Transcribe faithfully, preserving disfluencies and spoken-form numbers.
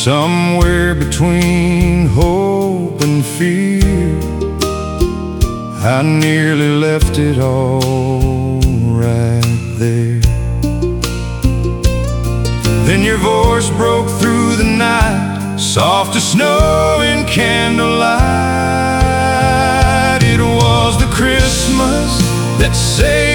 somewhere between hope and fear, I nearly left it all right there. Then your voice broke through the night, soft as snow in candlelight. It was the Christmas that saved